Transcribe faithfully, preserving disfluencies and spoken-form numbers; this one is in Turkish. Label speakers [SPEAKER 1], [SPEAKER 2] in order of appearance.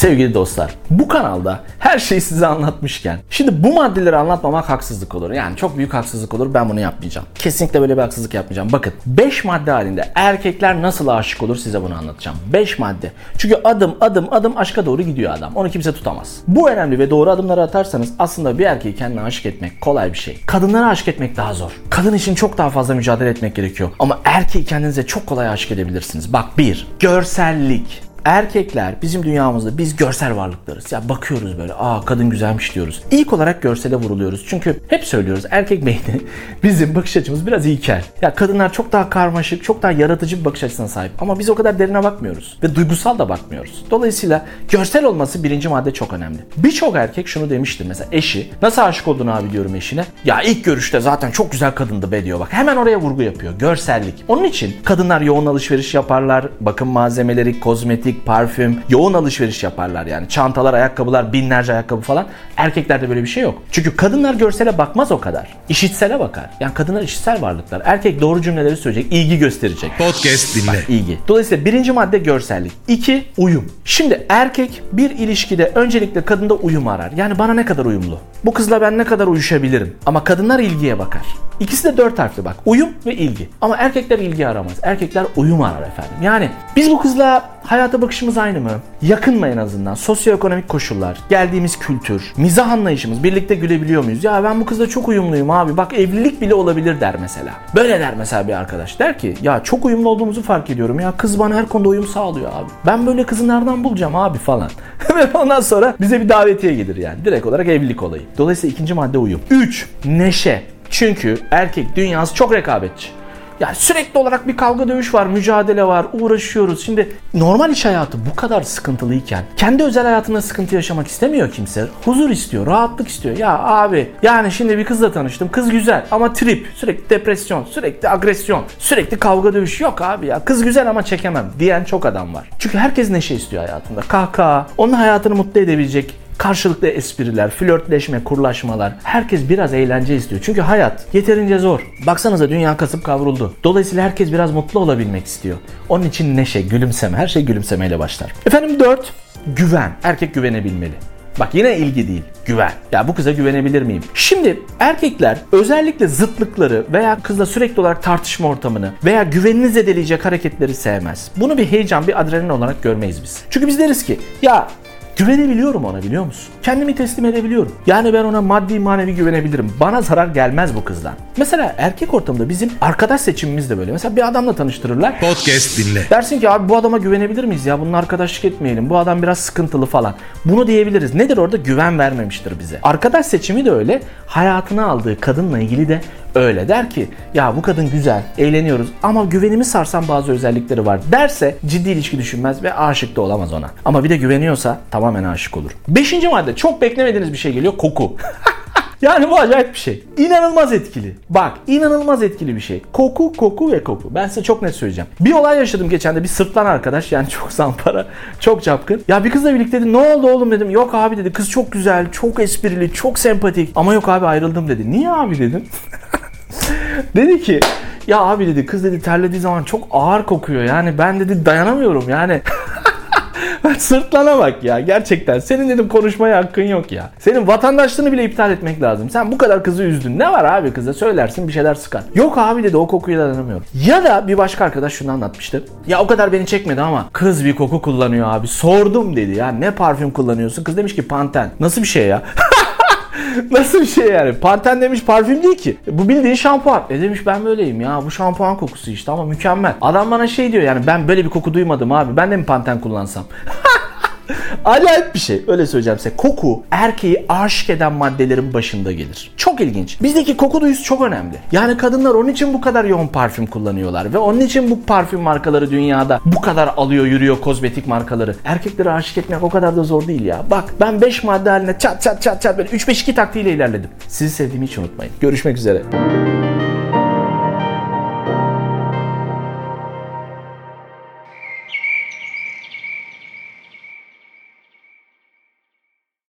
[SPEAKER 1] Sevgili dostlar, bu kanalda her şeyi size anlatmışken şimdi bu maddeleri anlatmamak haksızlık olur. Yani çok büyük haksızlık olur. Ben bunu yapmayacağım. Kesinlikle böyle bir haksızlık yapmayacağım. Bakın, beş madde halinde erkekler nasıl aşık olur size bunu anlatacağım. beş madde. Çünkü adım adım adım aşka doğru gidiyor adam. Onu kimse tutamaz. Bu önemli ve doğru adımları atarsanız aslında bir erkeği kendine aşık etmek kolay bir şey. Kadınlara aşık etmek daha zor. Kadın için çok daha fazla mücadele etmek gerekiyor. Ama erkeği kendinize çok kolay aşık edebilirsiniz. Bak, bir, görsellik. Erkekler bizim dünyamızda biz görsel varlıklarız. Ya bakıyoruz böyle, aa kadın güzelmiş diyoruz. İlk olarak görsele vuruluyoruz. Çünkü hep söylüyoruz, erkek beyni bizim bakış açımız biraz ilkel. Ya kadınlar çok daha karmaşık, çok daha yaratıcı bir bakış açısına sahip. Ama biz o kadar derine bakmıyoruz. Ve duygusal da bakmıyoruz. Dolayısıyla görsel olması birinci madde çok önemli. Birçok erkek şunu demiştir mesela, eşi. Nasıl aşık oldun abi diyorum eşine. Ya ilk görüşte zaten çok güzel kadındı be diyor. Bak hemen oraya vurgu yapıyor. Görsellik. Onun için kadınlar yoğun alışveriş yaparlar. Bakım malzemeleri, kozmetik, parfüm, yoğun alışveriş yaparlar yani. Çantalar, ayakkabılar, binlerce ayakkabı falan. Erkeklerde böyle bir şey yok. Çünkü kadınlar görsele bakmaz o kadar. İşitsele bakar. Yani kadınlar işitsel varlıklar. Erkek doğru cümleleri söyleyecek, ilgi gösterecek.
[SPEAKER 2] Podcast dinle.
[SPEAKER 1] Bak, ilgi. Dolayısıyla birinci madde görsellik. İki, uyum. Şimdi erkek bir ilişkide öncelikle kadında uyum arar. Yani bana ne kadar uyumlu? Bu kızla ben ne kadar uyuşabilirim? Ama kadınlar ilgiye bakar. İkisi de dört harfli bak. Uyum ve ilgi. Ama erkekler ilgi aramaz. Erkekler uyum arar efendim. Yani biz bu kızla hayata bakışımız aynı mı? Yakın mı en azından? Sosyoekonomik koşullar, geldiğimiz kültür, mizah anlayışımız, birlikte gülebiliyor muyuz? Ya ben bu kızla çok uyumluyum abi. Bak evlilik bile olabilir der mesela. Böyle der mesela bir arkadaş. Der ki ya çok uyumlu olduğumuzu fark ediyorum. Ya kız bana her konuda uyum sağlıyor abi. Ben böyle kızı nereden bulacağım abi falan. Ve ondan sonra bize bir davetiye gelir yani. Direkt olarak evlilik olayı. Dolayısıyla ikinci madde uyum. üç. Neşe. Çünkü erkek dünyası çok rekabetçi. Yani sürekli olarak bir kavga dövüş var, mücadele var, uğraşıyoruz. Şimdi normal iş hayatı bu kadar sıkıntılıyken kendi özel hayatında sıkıntı yaşamak istemiyor kimse. Huzur istiyor, rahatlık istiyor. Ya abi yani şimdi bir kızla tanıştım. Kız güzel ama trip, sürekli depresyon, sürekli agresyon, sürekli kavga dövüş. Yok abi ya kız güzel ama çekemem diyen çok adam var. Çünkü herkes neşe istiyor hayatında. Kahkaha, onun hayatını mutlu edebilecek karşılıklı espriler, flörtleşme, kurlaşmalar. Herkes biraz eğlence istiyor. Çünkü hayat yeterince zor. Baksanıza dünya kasıp kavruldu. Dolayısıyla herkes biraz mutlu olabilmek istiyor. Onun için neşe, gülümseme. Her şey gülümsemeyle başlar. Efendim dört. Güven. Erkek güvenebilmeli. Bak yine ilgi değil, güven. Ya bu kıza güvenebilir miyim? Şimdi erkekler özellikle zıtlıkları veya kızla sürekli olarak tartışma ortamını veya güvenini zedeleyecek hareketleri sevmez. Bunu bir heyecan, bir adrenalin olarak görmeyiz biz. Çünkü biz deriz ki ya güvenebiliyorum ona, biliyor musun? Kendimi teslim edebiliyorum. Yani ben ona maddi manevi güvenebilirim. Bana zarar gelmez bu kızdan. Mesela erkek ortamında bizim arkadaş seçimimiz de böyle. Mesela bir adamla tanıştırırlar.
[SPEAKER 2] Podcast dinle.
[SPEAKER 1] Dersin ki abi bu adama güvenebilir miyiz ya? Bununla arkadaşlık etmeyelim. Bu adam biraz sıkıntılı falan. Bunu diyebiliriz. Nedir orada? Güven vermemiştir bize. Arkadaş seçimi de öyle. Hayatına aldığı kadınla ilgili de öyle. Der ki ya bu kadın güzel, eğleniyoruz ama güvenimi sarsan bazı özellikleri var derse ciddi ilişki düşünmez ve aşık da olamaz ona. Ama bir de güveniyorsa tamamen aşık olur. Beşinci madde, çok beklemediğiniz bir şey geliyor, koku. Yani bu acayip bir şey. İnanılmaz etkili. Bak inanılmaz etkili bir şey. Koku, koku ve koku. Ben size çok net söyleyeceğim. Bir olay yaşadım geçen de, bir sırtlan arkadaş, yani çok zampara, çok çapkın. Ya bir kızla birlikte dedi, ne oldu oğlum dedim. Yok abi dedi, kız çok güzel, çok esprili, çok sempatik. Ama yok abi ayrıldım dedi. Niye abi dedim. Dedi ki ya abi dedi, kız dedi terlediği zaman çok ağır kokuyor. Yani ben dedi dayanamıyorum yani. Sırtlana bak ya, gerçekten. Senin dedim konuşmaya hakkın yok ya. Senin vatandaşlığını bile iptal etmek lazım. Sen bu kadar kızı üzdün. Ne var abi kıza, söylersin bir şeyler sıkar. Yok abi dedi, o kokuya dayanamıyorum. Ya da bir başka arkadaş şunu anlatmıştı. Ya o kadar beni çekmedi ama kız bir koku kullanıyor abi. Sordum dedi ya, ne parfüm kullanıyorsun? Kız demiş ki Panten. Nasıl bir şey ya? Nasıl bir şey yani? Panten demiş, parfüm değil ki. Bu bildiğin şampuan. E demiş ben böyleyim ya. Bu şampuan kokusu işte ama mükemmel. Adam bana şey diyor yani, ben böyle bir koku duymadım abi. Ben de mi Panten kullansam? Acayip bir şey. Öyle söyleyeceğim size. Koku erkeği aşık eden maddelerin başında gelir. Çok ilginç. Bizdeki koku duyusu çok önemli. Yani kadınlar onun için bu kadar yoğun parfüm kullanıyorlar ve onun için bu parfüm markaları dünyada bu kadar alıyor yürüyor, kozmetik markaları. Erkekleri aşık etmek o kadar da zor değil ya. Bak ben beş madde haline çat çat çat çat böyle üç beş iki taktiğiyle ilerledim. Sizi sevdiğimi hiç unutmayın. Görüşmek üzere.